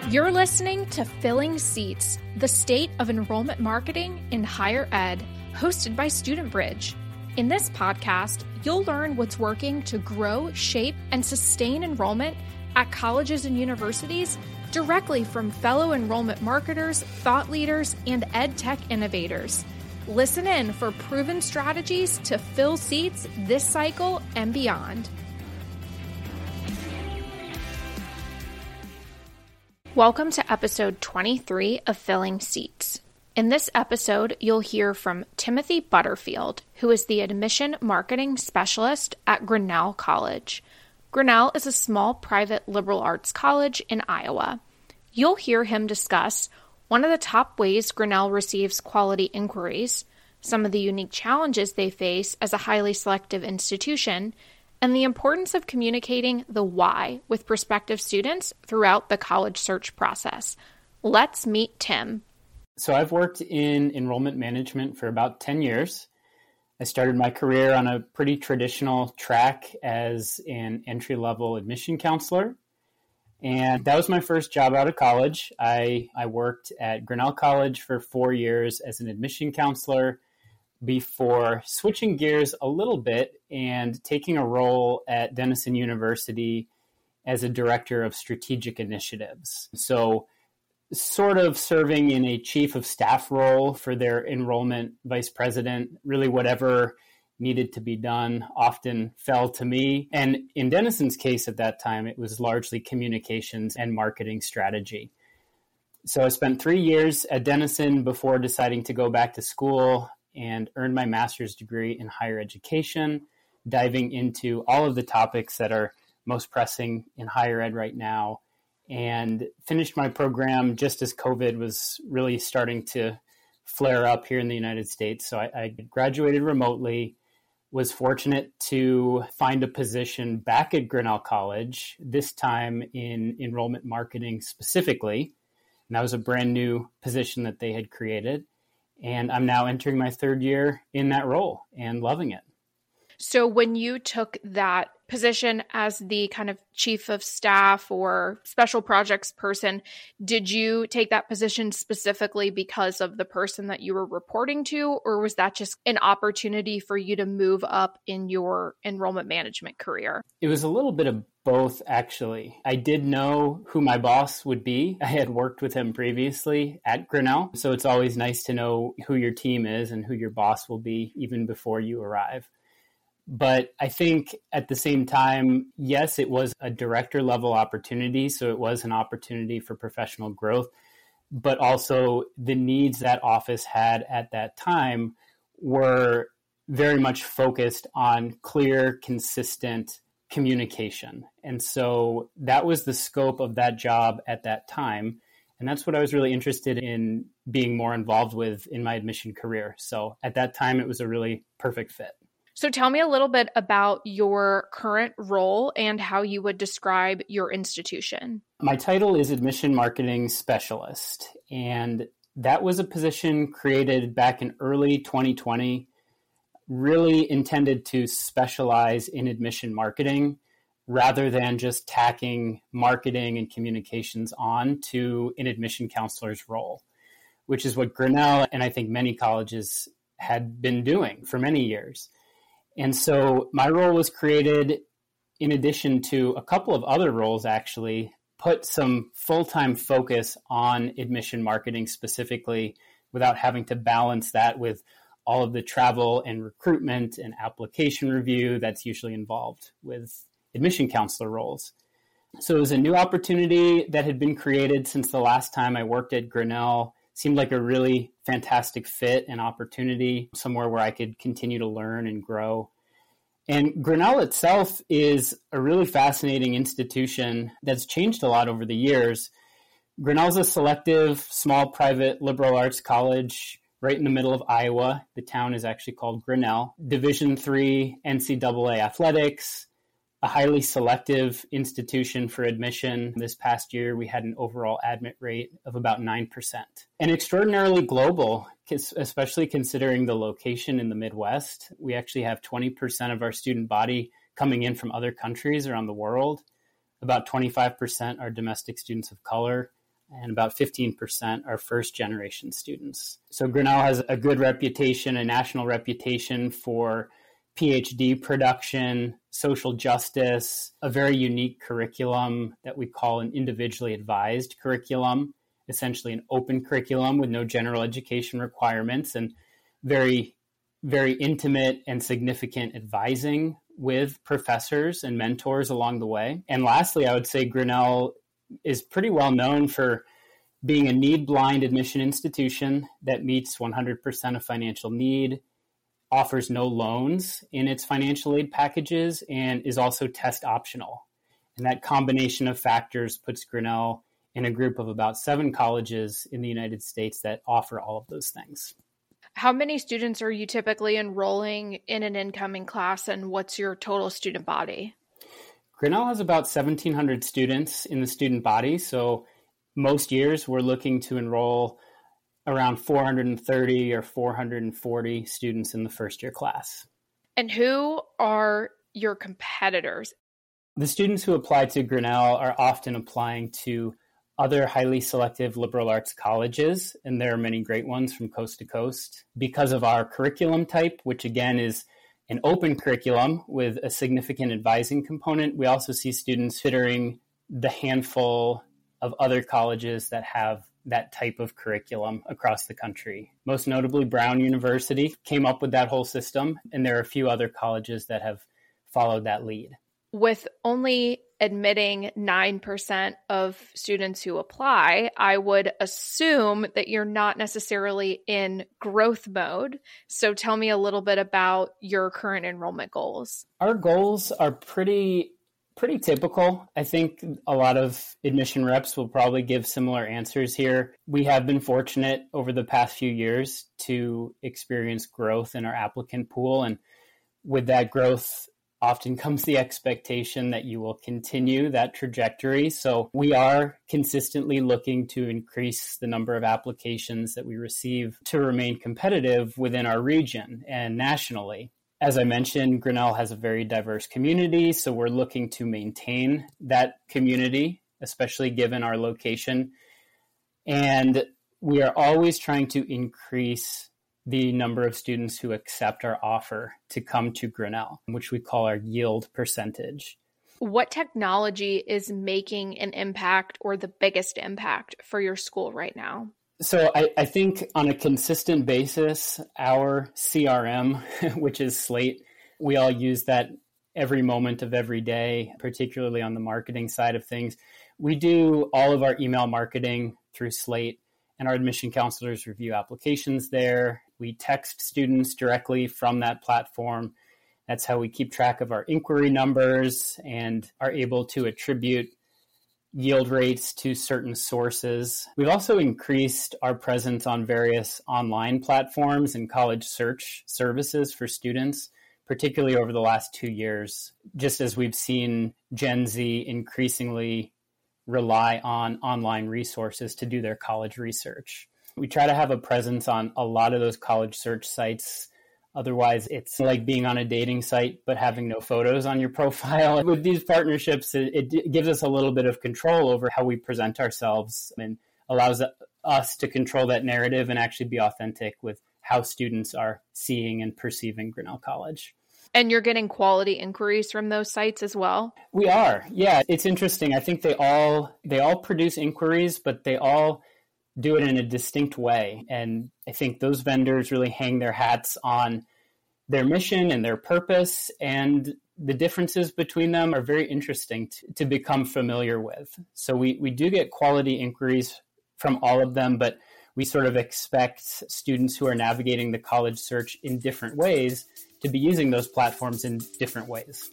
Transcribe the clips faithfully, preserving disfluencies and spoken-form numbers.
You're listening to Filling Seats, the state of enrollment marketing in higher ed, hosted by StudentBridge. In this podcast, you'll learn what's working to grow, shape, and sustain enrollment at colleges and universities directly from fellow enrollment marketers, thought leaders, and ed tech innovators. Listen in for proven strategies to fill seats this cycle and beyond. Welcome to episode twenty-three of Filling Seats. In this episode, you'll hear from Timothy Butterfield, who is the admission marketing specialist at Grinnell College. Grinnell is a small private liberal arts college in Iowa. You'll hear him discuss one of the top ways Grinnell receives quality inquiries, some of the unique challenges they face as a highly selective institution, and the importance of communicating the why with prospective students throughout the college search process. Let's meet Tim. So I've worked in enrollment management for about ten years. I started my career on a pretty traditional track as an entry-level admission counselor. And that was my first job out of college. I, I worked at Grinnell College for four years as an admission counselor before switching gears a little bit and taking a role at Denison University as a director of strategic initiatives. So sort of serving in a chief of staff role for their enrollment vice president, really whatever needed to be done often fell to me. And in Denison's case at that time, it was largely communications and marketing strategy. So I spent three years at Denison before deciding to go back to school and earned my master's degree in higher education, diving into all of the topics that are most pressing in higher ed right now, and finished my program just as COVID was really starting to flare up here in the United States. So I, I graduated remotely, was fortunate to find a position back at Grinnell College, this time in enrollment marketing specifically. And that was a brand new position that they had created. And I'm now entering my third year in that role and loving it. So when you took that position as the kind of chief of staff or special projects person, did you take that position specifically because of the person that you were reporting to, or was that just an opportunity for you to move up in your enrollment management career? It was a little bit of both, actually. I did know who my boss would be. I had worked with him previously at Grinnell, so it's always nice to know who your team is and who your boss will be even before you arrive. But I think at the same time, yes, it was a director level opportunity. So it was an opportunity for professional growth, but also the needs that office had at that time were very much focused on clear, consistent communication. And so that was the scope of that job at that time. And that's what I was really interested in being more involved with in my admission career. So at that time, it was a really perfect fit. So tell me a little bit about your current role and how you would describe your institution. My title is Admission Marketing Specialist, and that was a position created back in early twenty twenty, really intended to specialize in admission marketing rather than just tacking marketing and communications on to an admission counselor's role, which is what Grinnell and I think many colleges had been doing for many years. And so my role was created in addition to a couple of other roles, actually, put some full-time focus on admission marketing specifically without having to balance that with all of the travel and recruitment and application review that's usually involved with admission counselor roles. So it was a new opportunity that had been created since the last time I worked at Grinnell. Seemed like a really fantastic fit and opportunity, somewhere where I could continue to learn and grow. And Grinnell itself is a really fascinating institution that's changed a lot over the years. Grinnell's a selective, small, private liberal arts college right in the middle of Iowa. The town is actually called Grinnell. Division three N C double A athletics, a highly selective institution for admission. This past year, we had an overall admit rate of about nine percent. And extraordinarily global, especially considering the location in the Midwest. We actually have twenty percent of our student body coming in from other countries around the world. About twenty-five percent are domestic students of color. and about fifteen percent are first-generation students. So Grinnell has a good reputation, a national reputation for PhD production, social justice, a very unique curriculum that we call an individually advised curriculum, essentially an open curriculum with no general education requirements, and very, very intimate and significant advising with professors and mentors along the way. And lastly, I would say Grinnell is pretty well known for being a need-blind admission institution that meets one hundred percent of financial need, offers no loans in its financial aid packages, and is also test optional. And that combination of factors puts Grinnell in a group of about seven colleges in the United States that offer all of those things. How many students are you typically enrolling in an incoming class, and what's your total student body? Grinnell has about seventeen hundred students in the student body. So most years we're looking to enroll around four hundred thirty or four hundred forty students in the first year class. And who are your competitors? The students who apply to Grinnell are often applying to other highly selective liberal arts colleges, and there are many great ones from coast to coast. Because of our curriculum type, which again is an open curriculum with a significant advising component, we also see students considering the handful of other colleges that have that type of curriculum across the country. Most notably, Brown University came up with that whole system, and there are a few other colleges that have followed that lead. With only admitting nine percent of students who apply, I would assume that you're not necessarily in growth mode. So tell me a little bit about your current enrollment goals. Our goals are pretty pretty typical. I think a lot of admission reps will probably give similar answers here. We have been fortunate over the past few years to experience growth in our applicant pool. And with that growth often comes the expectation that you will continue that trajectory. So we are consistently looking to increase the number of applications that we receive to remain competitive within our region and nationally. As I mentioned, Grinnell has a very diverse community, so we're looking to maintain that community, especially given our location. And we are always trying to increase the number of students who accept our offer to come to Grinnell, which we call our yield percentage. What technology is making an impact or the biggest impact for your school right now? So I, I think on a consistent basis, our C R M, which is Slate, we all use that every moment of every day, particularly on the marketing side of things. We do all of our email marketing through Slate, and our admission counselors review applications there. We text students directly from that platform. That's how we keep track of our inquiry numbers and are able to attribute yield rates to certain sources. We've also increased our presence on various online platforms and college search services for students, particularly over the last two years, just as we've seen Gen Z increasingly rely on online resources to do their college research. We try to have a presence on a lot of those college search sites. Otherwise, it's like being on a dating site, but having no photos on your profile. With these partnerships, it, it gives us a little bit of control over how we present ourselves and allows us to control that narrative and actually be authentic with how students are seeing and perceiving Grinnell College. And you're getting quality inquiries from those sites as well? We are. Yeah, it's interesting. I think they all they all produce inquiries, but they all do it in a distinct way. And I think those vendors really hang their hats on their mission and their purpose, and the differences between them are very interesting to, to become familiar with. So we, we do get quality inquiries from all of them, but we sort of expect students who are navigating the college search in different ways to be using those platforms in different ways.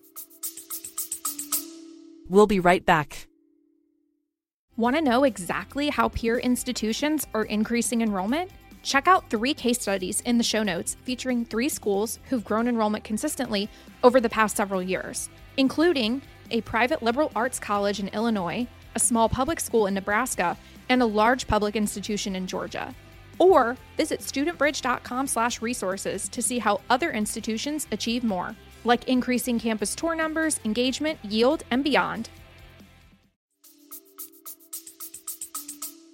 We'll be right back. Want to know exactly how peer institutions are increasing enrollment? Check out three case studies in the show notes featuring three schools who've grown enrollment consistently over the past several years, including a private liberal arts college in Illinois, a small public school in Nebraska, and a large public institution in Georgia. Or visit studentbridge.com slash resources to see how other institutions achieve more, like increasing campus tour numbers, engagement, yield, and beyond.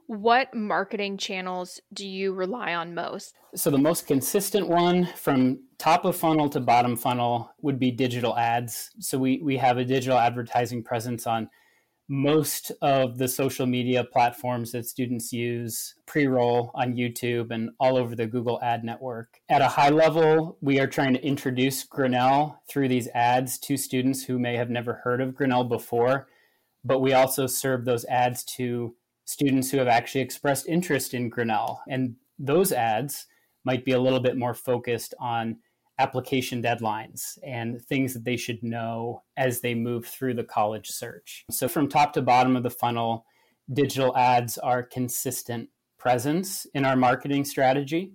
What marketing channels do you rely on most? So the most consistent one from top of funnel to bottom funnel would be digital ads. So we, we have a digital advertising presence on most of the social media platforms that students use, pre-roll on YouTube and all over the Google ad network. At a high level, we are trying to introduce Grinnell through these ads to students who may have never heard of Grinnell before, but we also serve those ads to students who have actually expressed interest in Grinnell. And those ads might be a little bit more focused on application deadlines and things that they should know as they move through the college search. So from top to bottom of the funnel, digital ads are consistent presence in our marketing strategy.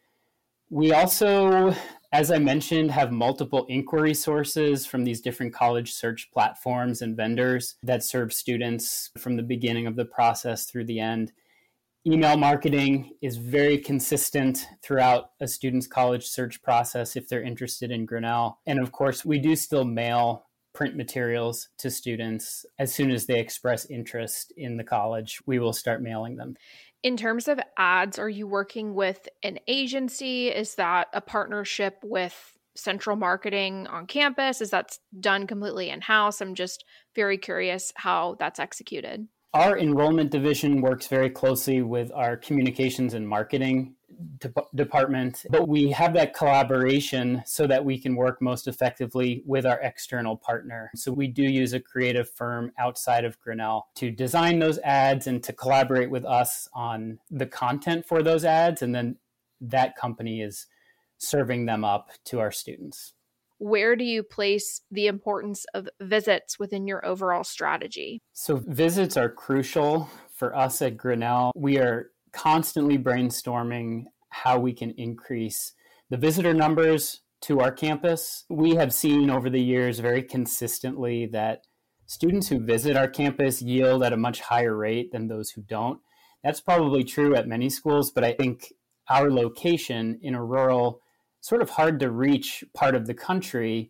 We also, as I mentioned, have multiple inquiry sources from these different college search platforms and vendors that serve students from the beginning of the process through the end. Email marketing is very consistent throughout a student's college search process if they're interested in Grinnell. And of course, we do still mail print materials to students. As soon as they express interest in the college, we will start mailing them. In terms of ads, are you working with an agency? Is that a partnership with central marketing on campus? Is that done completely in-house? I'm just very curious how that's executed. Our enrollment division works very closely with our communications and marketing de- department, but we have that collaboration so that we can work most effectively with our external partner. So we do use a creative firm outside of Grinnell to design those ads and to collaborate with us on the content for those ads. And then that company is serving them up to our students. Where do you place the importance of visits within your overall strategy? So visits are crucial for us at Grinnell. We are constantly brainstorming how we can increase the visitor numbers to our campus. We have seen over the years very consistently that students who visit our campus yield at a much higher rate than those who don't. That's probably true at many schools, but I think our location in a rural, sort of hard to reach part of the country,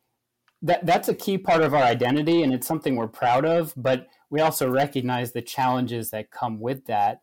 that that's a key part of our identity, and it's something we're proud of, but we also recognize the challenges that come with that.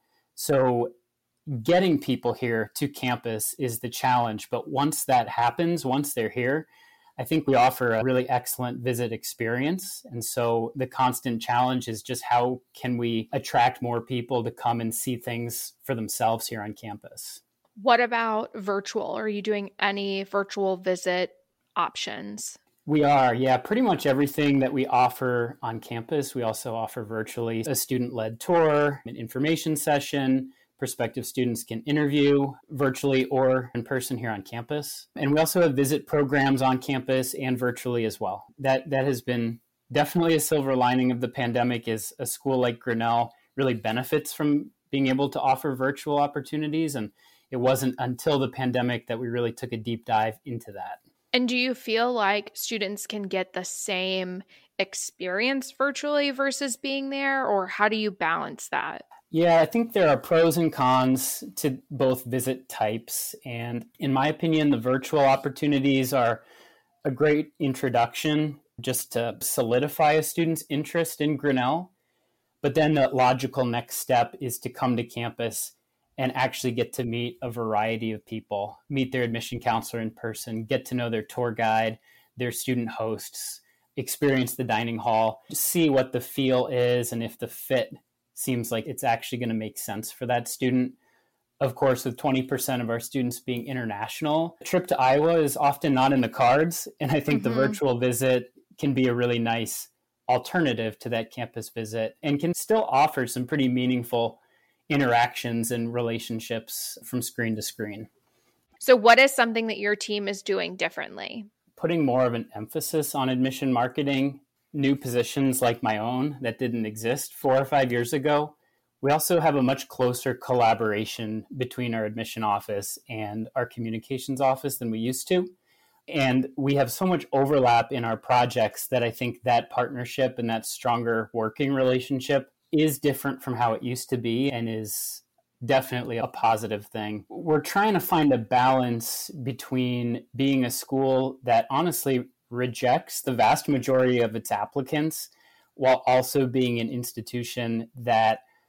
So getting people here to campus is the challenge, but once that happens, once they're here, I think we offer a really excellent visit experience. And so the constant challenge is just how can we attract more people to come and see things for themselves here on campus. What about virtual? Are you doing any virtual visit options? We are, yeah. Pretty much everything that we offer on campus, we also offer virtually. A student-led tour, an information session. Prospective students can interview virtually or in person here on campus. And we also have visit programs on campus and virtually as well. That that has been definitely a silver lining of the pandemic, is a school like Grinnell really benefits from being able to offer virtual opportunities. And it wasn't until the pandemic that we really took a deep dive into that. And do you feel like students can get the same experience virtually versus being there, or how do you balance that? Yeah, I think there are pros and cons to both visit types. And in my opinion, the virtual opportunities are a great introduction just to solidify a student's interest in Grinnell. But then the logical next step is to come to campus and actually get to meet a variety of people, meet their admission counselor in person, get to know their tour guide, their student hosts, experience the dining hall, see what the feel is and if the fit seems like it's actually going to make sense for that student. Of course, with twenty percent of our students being international, a trip to Iowa is often not in the cards. And I think mm-hmm. the virtual visit can be a really nice alternative to that campus visit and can still offer some pretty meaningful interactions and relationships from screen to screen. So what is something that your team is doing differently? Putting more of an emphasis on admission marketing, new positions like my own that didn't exist four or five years ago. We also have a much closer collaboration between our admission office and our communications office than we used to. And we have so much overlap in our projects that I think that partnership and that stronger working relationship is different from how it used to be and is definitely a positive thing. We're trying to find a balance between being a school that honestly rejects the vast majority of its applicants while also being an institution that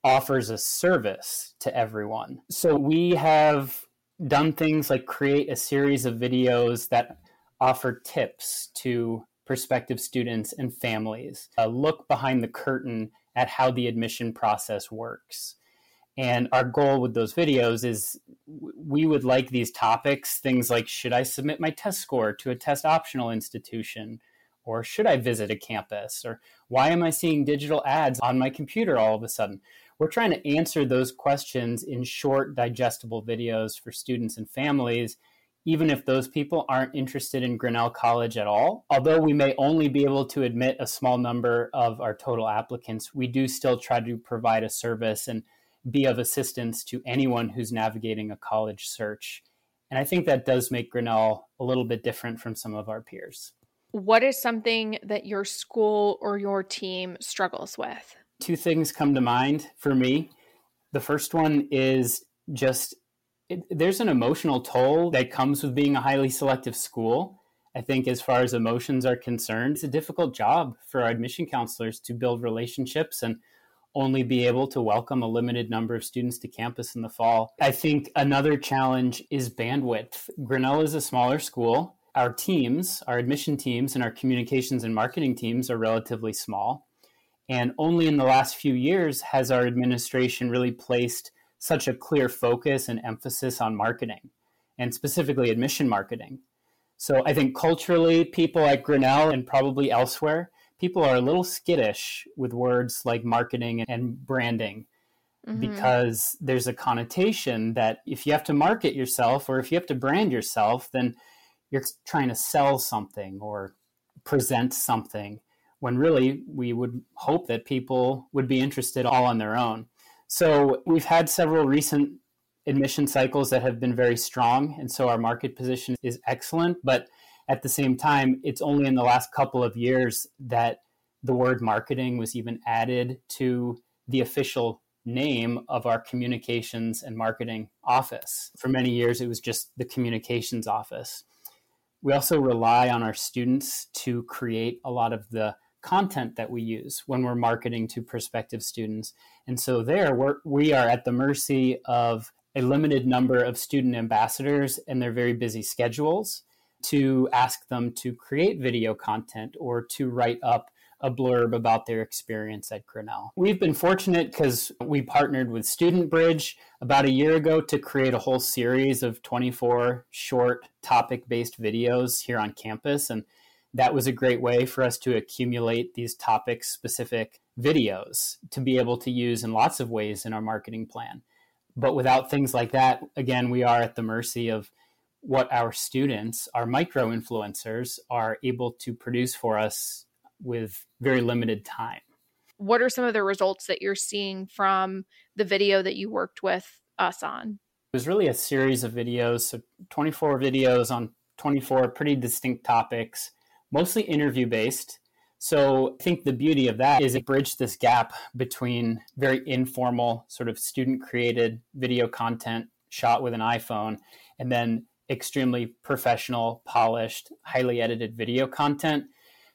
offers a service to everyone. So we have done things like create a series of videos that offer tips to prospective students and families, a look behind the curtain at how the admission process works. And our goal with those videos is we would like these topics, things like, should I submit my test score to a test optional institution? Or should I visit a campus? Or why am I seeing digital ads on my computer all of a sudden? We're trying to answer those questions in short, digestible videos for students and families, even if those people aren't interested in Grinnell College at all. Although we may only be able to admit a small number of our total applicants, we do still try to provide a service and be of assistance to anyone who's navigating a college search. And I think that does make Grinnell a little bit different from some of our peers. What is something that your school or your team struggles with? Two things come to mind for me. The first one is just it, there's an emotional toll that comes with being a highly selective school. I think as far as emotions are concerned, it's a difficult job for our admission counselors to build relationships and only be able to welcome a limited number of students to campus in the fall. I think another challenge is bandwidth. Grinnell is a smaller school. Our teams, our admission teams and our communications and marketing teams are relatively small. And only in the last few years has our administration really placed such a clear focus and emphasis on marketing, and specifically admission marketing. So I think culturally, people at Grinnell and probably elsewhere, people are a little skittish with words like marketing and branding, mm-hmm. because there's a connotation that if you have to market yourself or if you have to brand yourself, then you're trying to sell something or present something, when really we would hope that people would be interested all on their own. So we've had several recent admission cycles that have been very strong, and so our market position is excellent. But at the same time, it's only in the last couple of years that the word marketing was even added to the official name of our communications and marketing office. For many years, it was just the communications office. We also rely on our students to create a lot of the content that we use when we're marketing to prospective students. And so there, we're, we are at the mercy of a limited number of student ambassadors and their very busy schedules to ask them to create video content or to write up a blurb about their experience at Grinnell. We've been fortunate because we partnered with Student Bridge about a year ago to create a whole series of twenty-four short topic-based videos here on campus. And that was a great way for us to accumulate these topic-specific videos to be able to use in lots of ways in our marketing plan. But without things like that, again, we are at the mercy of what our students, our micro-influencers, are able to produce for us with very limited time. What are some of the results that you're seeing from the video that you worked with us on? It was really a series of videos, so twenty-four videos on twenty-four pretty distinct topics, mostly interview-based. So I think the beauty of that is it bridged this gap between very informal, sort of student-created video content shot with an iPhone, and then extremely professional, polished, highly edited video content.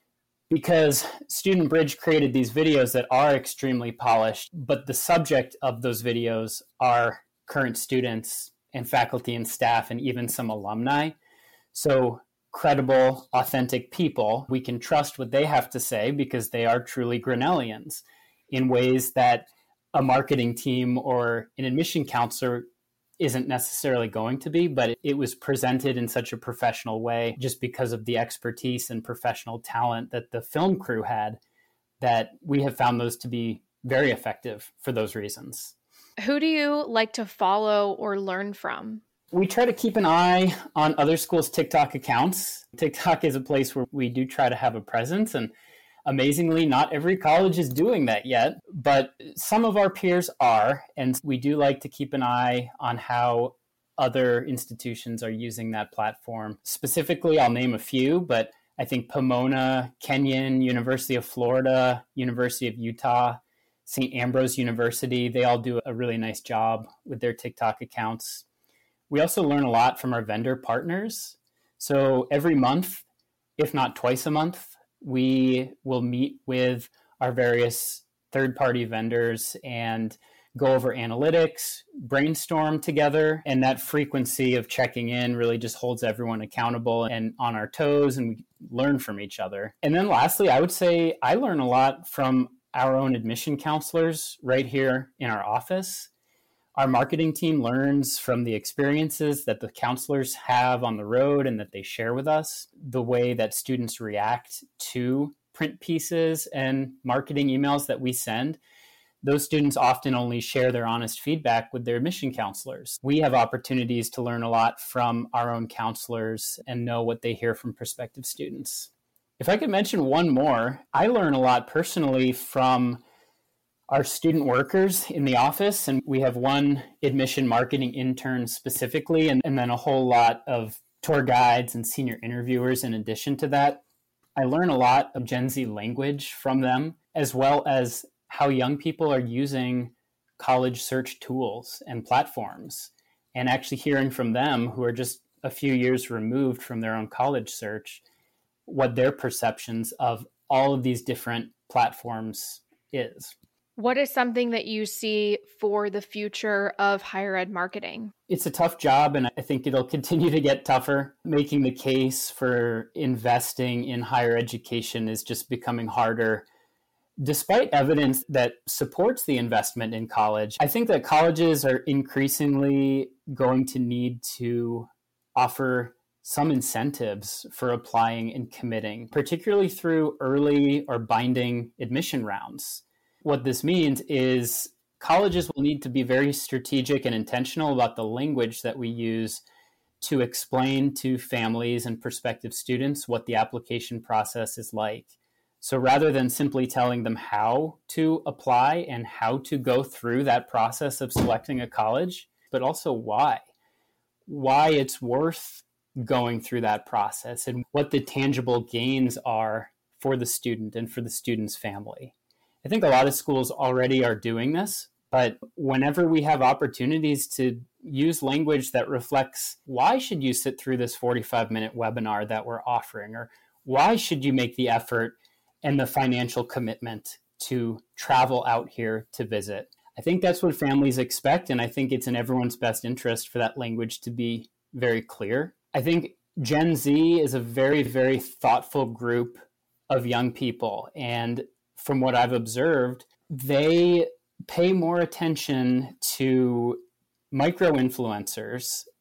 Because Student Bridge created these videos that are extremely polished, but the subject of those videos are current students and faculty and staff and even some alumni. So credible, authentic people, we can trust what they have to say because they are truly Grinnellians in ways that a marketing team or an admission counselor isn't necessarily going to be, but it was presented in such a professional way just because of the expertise and professional talent that the film crew had, that we have found those to be very effective for those reasons. Who do you like to follow or learn from? We try to keep an eye on other schools' TikTok accounts. TikTok is a place where we do try to have a presence, and amazingly, not every college is doing that yet, but some of our peers are, and we do like to keep an eye on how other institutions are using that platform. Specifically, I'll name a few, but I think Pomona, Kenyon, University of Florida, University of Utah, Saint Ambrose University, they all do a really nice job with their TikTok accounts. We also learn a lot from our vendor partners. So every month, if not twice a month, we will meet with our various third-party vendors and go over analytics, brainstorm together. And that frequency of checking in really just holds everyone accountable and on our toes, and we learn from each other. And then lastly, I would say I learn a lot from our own admission counselors right here in our office. Our marketing team learns from the experiences that the counselors have on the road and that they share with us, the way that students react to print pieces and marketing emails that we send. Those students often only share their honest feedback with their admission counselors. We have opportunities to learn a lot from our own counselors and know what they hear from prospective students. If I could mention one more, I learn a lot personally from our student workers in the office, and we have one admission marketing intern specifically, and, and then a whole lot of tour guides and senior interviewers in addition to that. I learn a lot of Gen Z language from them, as well as how young people are using college search tools and platforms, and actually hearing from them who are just a few years removed from their own college search, what their perceptions of all of these different platforms is. What is something that you see for the future of higher ed marketing? It's a tough job, and I think it'll continue to get tougher. Making the case for investing in higher education is just becoming harder. Despite evidence that supports the investment in college, I think that colleges are increasingly going to need to offer some incentives for applying and committing, particularly through early or binding admission rounds. What this means is colleges will need to be very strategic and intentional about the language that we use to explain to families and prospective students what the application process is like. So rather than simply telling them how to apply and how to go through that process of selecting a college, but also why, why it's worth going through that process and what the tangible gains are for the student and for the student's family. I think a lot of schools already are doing this, but whenever we have opportunities to use language that reflects why should you sit through this forty-five minute webinar that we're offering, or why should you make the effort and the financial commitment to travel out here to visit. I think that's what families expect, and I think it's in everyone's best interest for that language to be very clear. I think Gen Z is a very, very thoughtful group of young people, and from what I've observed, they pay more attention to micro-influencers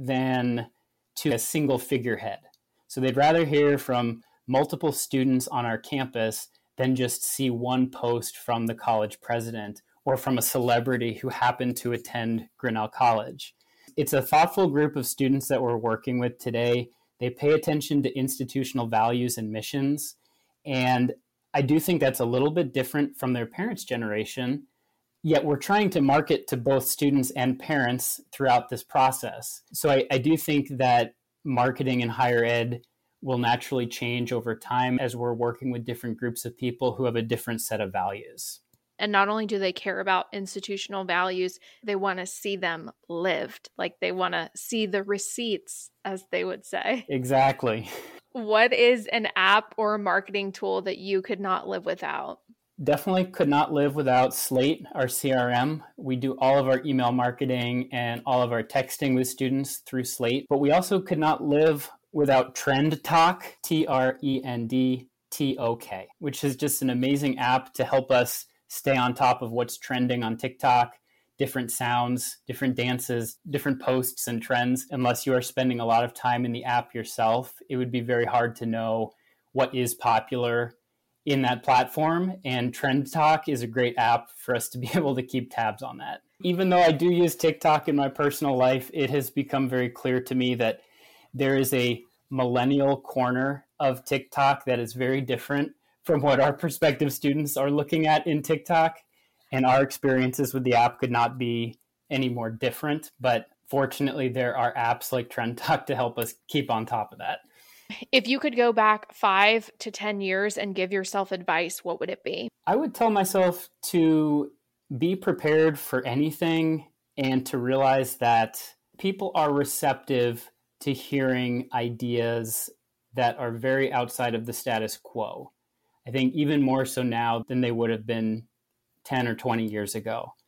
than to a single figurehead. So they'd rather hear from multiple students on our campus than just see one post from the college president or from a celebrity who happened to attend Grinnell College. It's a thoughtful group of students that we're working with today. They pay attention to institutional values and missions. And I do think that's a little bit different from their parents' generation, yet we're trying to market to both students and parents throughout this process. So I, I do think that marketing in higher ed will naturally change over time as we're working with different groups of people who have a different set of values. And not only do they care about institutional values, they want to see them lived. Like they want to see the receipts, as they would say. Exactly. What is an app or a marketing tool that you could not live without? Definitely could not live without Slate, our C R M. We do all of our email marketing and all of our texting with students through Slate, but we also could not live without Trend Talk, T R E N D T O K, which is just an amazing app to help us stay on top of what's trending on TikTok, different sounds, different dances, different posts and trends. Unless you are spending a lot of time in the app yourself, it would be very hard to know what is popular in that platform. And Trend Talk is a great app for us to be able to keep tabs on that. Even though I do use TikTok in my personal life, it has become very clear to me that there is a millennial corner of TikTok that is very different from what our prospective students are looking at in TikTok. And our experiences with the app could not be any more different. But fortunately, there are apps like Trend Talk to help us keep on top of that. If you could go back five to ten years and give yourself advice, what would it be? I would tell myself to be prepared for anything and to realize that people are receptive to hearing ideas that are very outside of the status quo. I think even more so now than they would have been ten or twenty years ago.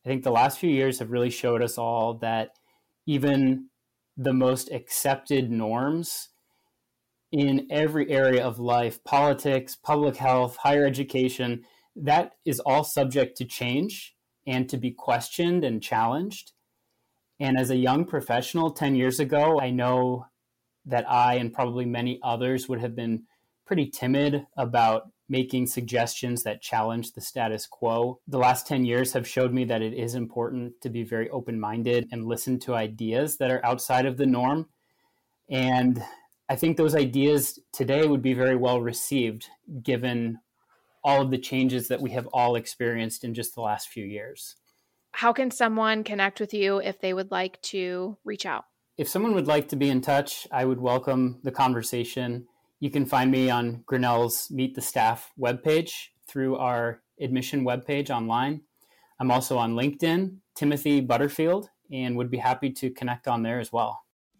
I think the last few years have really showed us all that even the most accepted norms in every area of life, politics, public health, higher education, that is all subject to change and to be questioned and challenged. And as a young professional ten years ago, I know that I and probably many others would have been pretty timid about making suggestions that challenge the status quo. The last ten years have showed me that it is important to be very open-minded and listen to ideas that are outside of the norm. And I think those ideas today would be very well received given all of the changes that we have all experienced in just the last few years. How can someone connect with you if they would like to reach out? If someone would like to be in touch, I would welcome the conversation. You can find me on Grinnell's Meet the Staff webpage through our admission webpage online. I'm also on LinkedIn, Timothy Butterfield, and would be happy to connect on there as well.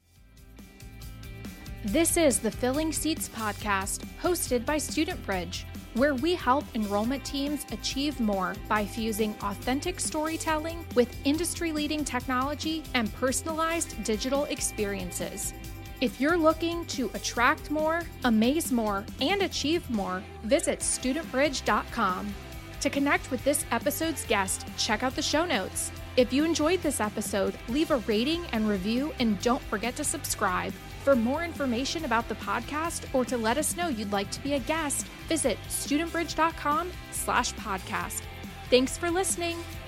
This is the Filling Seats podcast, hosted by StudentBridge, where we help enrollment teams achieve more by fusing authentic storytelling with industry-leading technology and personalized digital experiences. If you're looking to attract more, amaze more, and achieve more, visit student bridge dot com. To connect with this episode's guest, check out the show notes. If you enjoyed this episode, leave a rating and review, and don't forget to subscribe. For more information about the podcast or to let us know you'd like to be a guest, visit student bridge dot com slash podcast. Thanks for listening.